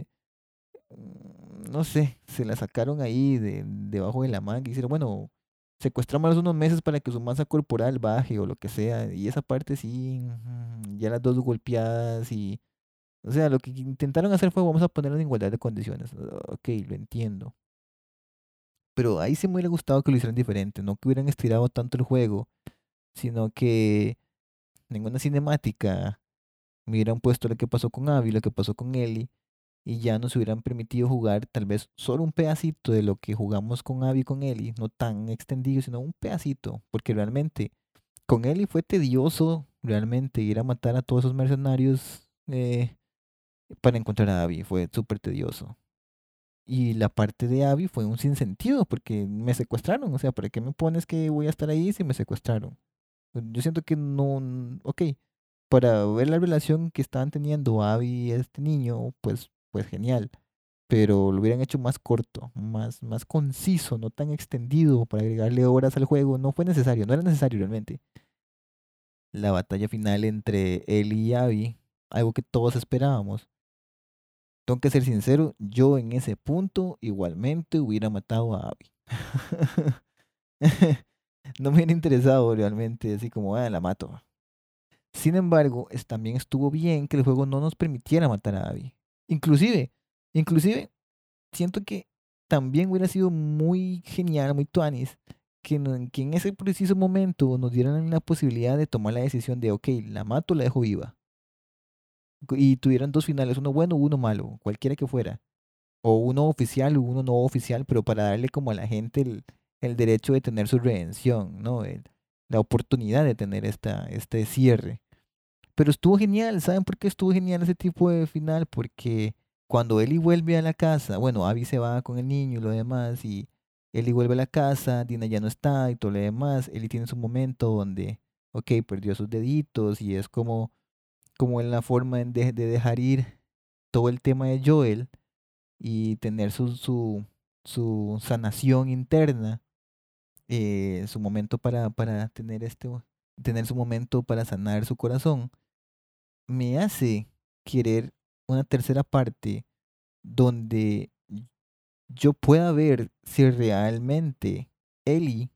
mm, no sé, se la sacaron ahí de, debajo de la manga y hicieron, bueno, secuestramos unos meses para que su masa corporal baje o lo que sea. Y esa parte sí, mm, ya las dos golpeadas y, o sea, lo que intentaron hacer fue vamos a ponerlo en igualdad de condiciones. Ah, Ok, lo entiendo. Pero ahí sí me hubiera gustado que lo hicieran diferente, no que hubieran estirado tanto el juego, sino que ninguna cinemática me hubieran puesto lo que pasó con Abby, lo que pasó con Ellie y ya nos hubieran permitido jugar tal vez solo un pedacito de lo que jugamos con Abby y con Ellie, no tan extendido, sino un pedacito, porque realmente con Ellie fue tedioso realmente ir a matar a todos esos mercenarios eh, para encontrar a Abby, fue súper tedioso. Y la parte de Abby fue un sinsentido, porque me secuestraron, o sea, ¿para qué me pones que voy a estar ahí si me secuestraron? Yo siento que no, ok, para ver la relación que estaban teniendo Abby y este niño, pues, pues genial, pero lo hubieran hecho más corto, más, más conciso, no tan extendido para agregarle horas al juego. No fue necesario, no era necesario realmente. La batalla final entre él y Abby, algo que todos esperábamos. Tengo que ser sincero, yo en ese punto igualmente hubiera matado a Abby. No me hubiera interesado realmente, así como, ah, la mato. Sin embargo, es, también estuvo bien que el juego no nos permitiera matar a Abby. Inclusive, inclusive siento que también hubiera sido muy genial, muy tuanis, que, no- que en ese preciso momento nos dieran la posibilidad de tomar la decisión de, ok, la mato o la dejo viva. cu- Y tuvieran dos finales, uno bueno, uno malo, cualquiera que fuera. O uno oficial o uno no oficial, pero para darle como a la gente el, el derecho de tener su redención, ¿no? El- la oportunidad de tener esta, este cierre. Pero estuvo genial, ¿saben por qué estuvo genial ese tipo de final? Porque cuando Ellie vuelve a la casa, bueno, Abby se va con el niño y lo demás, y Ellie vuelve a la casa, Dina ya no está y todo lo demás, Ellie tiene su momento donde, ok, perdió sus deditos y es como, como en la forma en de, de dejar ir todo el tema de Joel y tener su, su, su sanación interna, eh, su momento para, para tener este, tener su momento para sanar su corazón, me hace querer una tercera parte donde yo pueda ver si realmente Ellie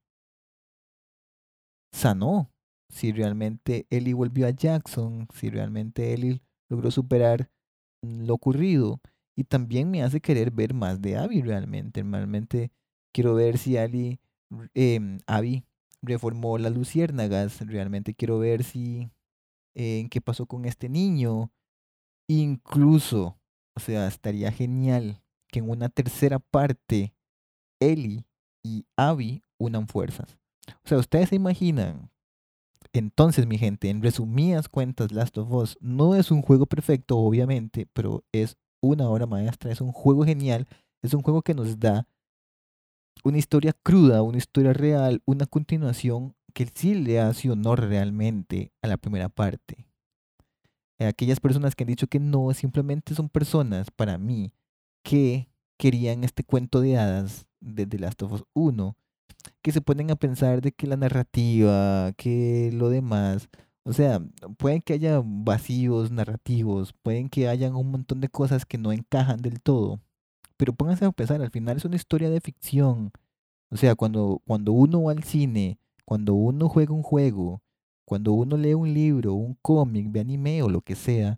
sanó, si realmente Ellie volvió a Jackson, si realmente Ellie logró superar mm, lo ocurrido. Y también me hace querer ver más de Abby realmente. Realmente quiero ver si Ali, em, Abby reformó las luciérnagas. Realmente quiero ver si eh, qué pasó con este niño. Incluso, o sea, estaría genial que en una tercera parte Ellie y Abby unan fuerzas. O sea, ustedes se imaginan. Entonces, mi gente, en resumidas cuentas, Last of Us no es un juego perfecto, obviamente, pero es una obra maestra, es un juego genial, es un juego que nos da una historia cruda, una historia real, una continuación que sí le hace honor realmente a la primera parte. Eh, Aquellas personas que han dicho que no, simplemente son personas, para mí, que querían este cuento de hadas de The Last of Us uno, que se ponen a pensar de que la narrativa, que lo demás, o sea, pueden que haya vacíos narrativos, pueden que hayan un montón de cosas que no encajan del todo, pero pónganse a pensar, al final es una historia de ficción. O sea, cuando, cuando uno va al cine, cuando uno juega un juego, cuando uno lee un libro, un cómic, ve anime o lo que sea,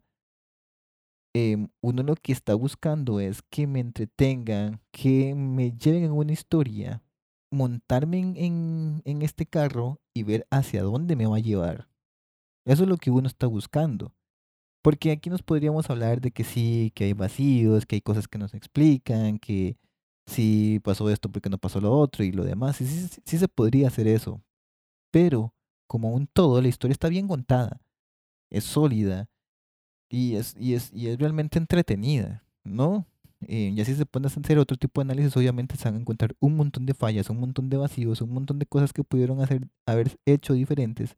em, uno lo que está buscando es que me entretengan, que me lleven en una historia, montarme en, en, en este carro y ver hacia dónde me va a llevar. Eso es lo que uno está buscando. Porque aquí nos podríamos hablar de que sí, que hay vacíos, que hay cosas que nos explican, que sí pasó esto porque no pasó lo otro y lo demás. Sí, sí, sí, sí se podría hacer eso. Pero, como un todo, la historia está bien contada, es sólida y es, y es, y es realmente entretenida, ¿no? Eh, y así se pueden hacer otro tipo de análisis, obviamente se van a encontrar un montón de fallas, un montón de vacíos, un montón de cosas que pudieron hacer, haber hecho diferentes,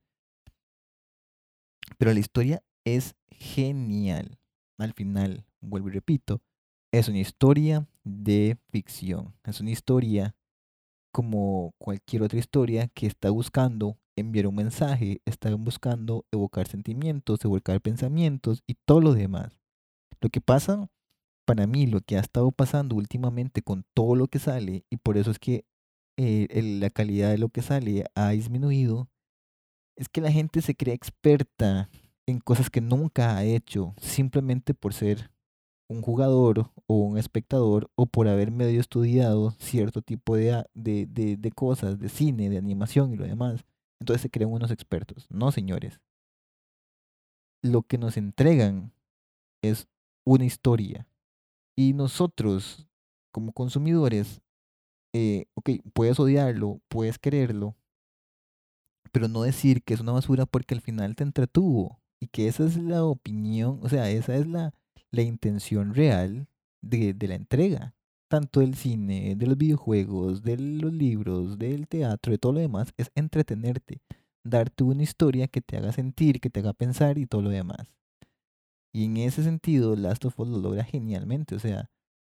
pero la historia es genial. Al final, vuelvo y repito, es una historia de ficción, es una historia como cualquier otra historia que está buscando enviar un mensaje, está buscando evocar sentimientos, evocar pensamientos y todo lo demás. Lo que pasa, para mí, lo que ha estado pasando últimamente con todo lo que sale, y por eso es que eh, el- la calidad de lo que sale ha disminuido, es que la gente se cree experta en cosas que nunca ha hecho, simplemente por ser un jugador o un espectador o por haber medio estudiado cierto tipo de, a- de, de, de cosas, de cine, de animación y lo demás. Entonces se creen unos expertos. No, señores. Lo que nos entregan es una historia. Y nosotros, como consumidores, eh, ok, puedes odiarlo, puedes quererlo, pero no decir que es una basura porque al final te entretuvo y que esa es la opinión, o sea, esa es la, la intención real de, de la entrega, tanto del cine, de los videojuegos, de los libros, del teatro, de todo lo demás, es entretenerte, darte una historia que te haga sentir, que te haga pensar y todo lo demás. Y en ese sentido, Last of Us lo logra genialmente, o sea,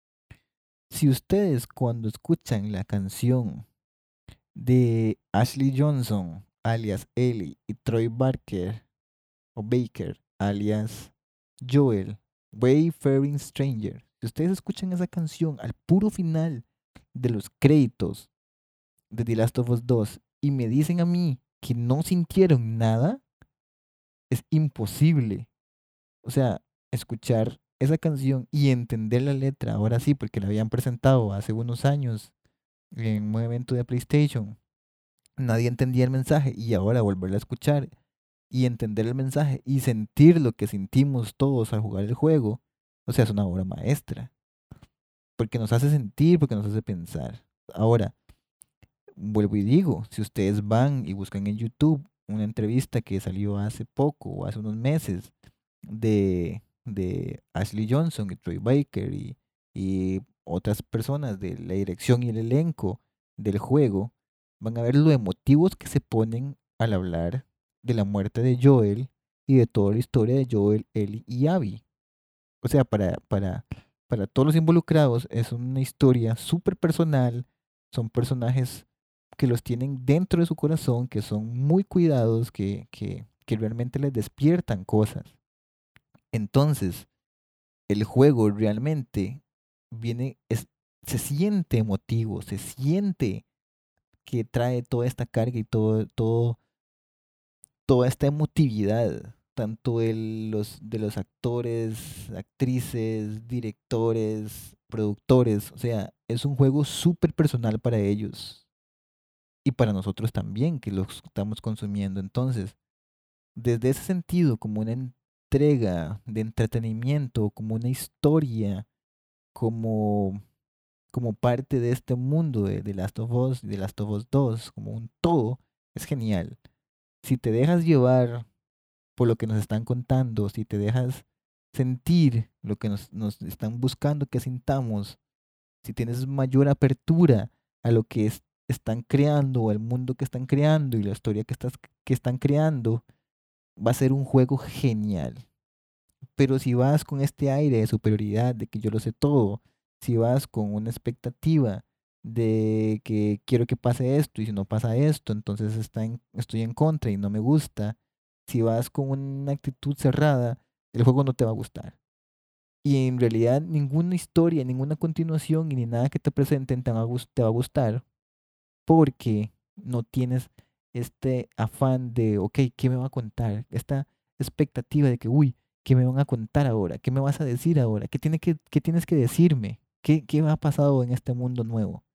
si ustedes cuando escuchan la canción de Ashley Johnson, alias Ellie, y Troy Barker, o Baker, alias Joel, Wayfaring Stranger. Si ustedes escuchan esa canción al puro final de los créditos de The Last of Us dos y me dicen a mí que no sintieron nada, es imposible. O sea, escuchar esa canción y entender la letra, ahora sí, porque la habían presentado hace unos años en un evento de PlayStation. Nadie entendía el mensaje y ahora volverla a escuchar y entender el mensaje y sentir lo que sentimos todos al jugar el juego, o sea, es una obra maestra, porque nos hace sentir, porque nos hace pensar. Ahora, vuelvo y digo, si ustedes van y buscan en YouTube una entrevista que salió hace poco o hace unos meses de, de Ashley Johnson y Troy Baker y, y otras personas de la dirección y el elenco del juego, van a ver lo emotivos que se ponen al hablar de la muerte de Joel y de toda la historia de Joel, Ellie y Abby. O sea, para, para, para todos los involucrados es una historia súper personal, son personajes que los tienen dentro de su corazón, que son muy cuidados, que, que, que realmente les despiertan cosas. Entonces, el juego realmente viene, es, se siente emotivo, se siente que trae toda esta carga y todo, todo, toda esta emotividad, tanto de los, de los actores, actrices, directores, productores. O sea, es un juego súper personal para ellos y para nosotros también, que los estamos consumiendo. Entonces, desde ese sentido, como una entrega de entretenimiento, como una historia, como, como parte de este mundo de, de Last of Us y de Last of Us dos, como un todo, es genial. Si te dejas llevar por lo que nos están contando, si te dejas sentir lo que nos, nos están buscando que sintamos, si tienes mayor apertura a lo que es- están creando, o al mundo que están creando y la historia que, estás, que están creando, va a ser un juego genial. Pero si vas con este aire de superioridad, de que yo lo sé todo, si vas con una expectativa de que quiero que pase esto y si no pasa esto, entonces está en- estoy en contra y no me gusta, si vas con una actitud cerrada, el juego no te va a gustar. Y en realidad ninguna historia, ninguna continuación y ni nada que te presenten te va a, gus- te va a gustar porque no tienes este afán de, ok, ¿qué me va a contar? Esta expectativa de que, uy, ¿qué me van a contar ahora? ¿Qué me vas a decir ahora? ¿Qué, tiene que, qué tienes que decirme? ¿Qué, qué ha pasado en este mundo nuevo?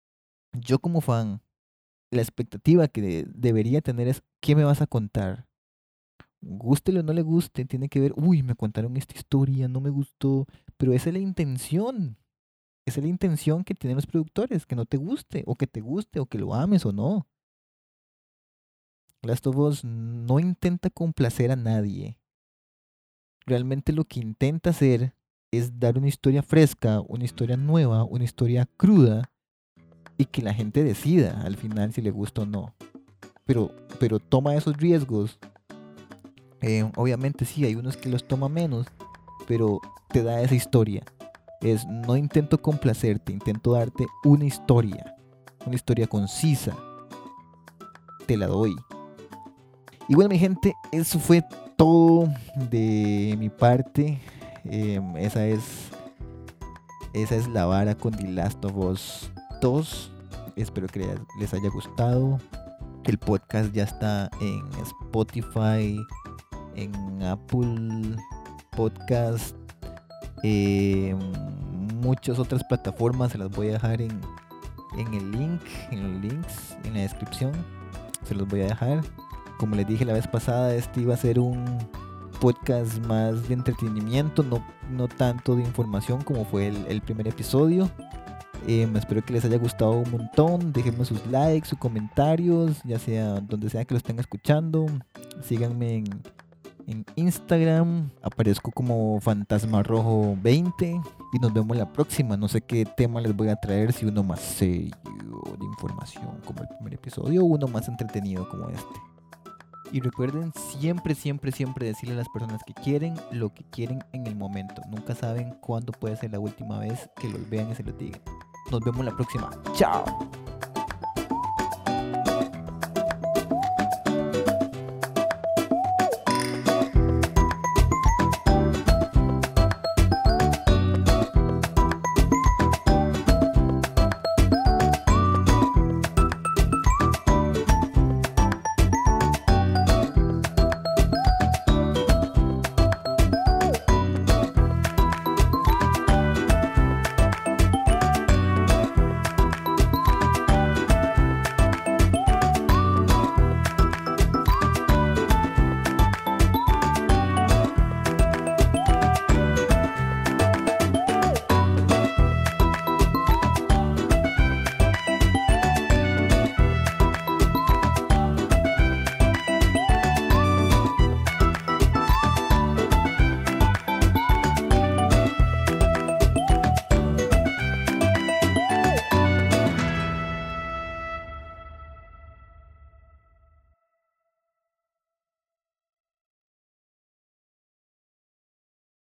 Yo como fan, la expectativa que de- debería tener es, ¿qué me vas a contar? Gústele o no le guste, tiene que ver, uy, me contaron esta historia, no me gustó, pero esa es la intención. Esa es la intención que tienen los productores, que no te guste, o que te guste, o que lo ames o no. Last of Us no intenta complacer a nadie. Realmente lo que intenta hacer es dar una historia fresca, una historia nueva, una historia cruda y que la gente decida al final si le gusta o no. Pero, pero toma esos riesgos. Eh, obviamente sí, hay unos que los toma menos, pero te da esa historia. Es, no intento complacerte, intento darte una historia, una historia concisa. Te la doy. Y bueno, mi gente, eso fue todo de mi parte. Em, esa es esa es la vara con The Last of Us dos. Espero que les- les haya gustado. El podcast ya está en Spotify, en Apple Podcast, em, muchas otras plataformas. Se las voy a dejar en, en el link, en los links, en la descripción. Se los voy a dejar. Como les dije la vez pasada, este iba a ser un podcast más de entretenimiento, no, no tanto de información como fue el, el primer episodio. Eh, espero que les haya gustado un montón. Déjenme sus likes, sus comentarios, ya sea donde sea que lo estén escuchando. Síganme en, en Instagram. Aparezco como Fantasma Rojo veinte. Y nos vemos la próxima. No sé qué tema les voy a traer. Si uno más serio de información como el primer episodio, o uno más entretenido como este. Y recuerden siempre, siempre, siempre decirle a las personas que quieren lo que quieren en el momento. Nunca saben cuándo puede ser la última vez que los vean y se los digan. Nos vemos la próxima. Chao.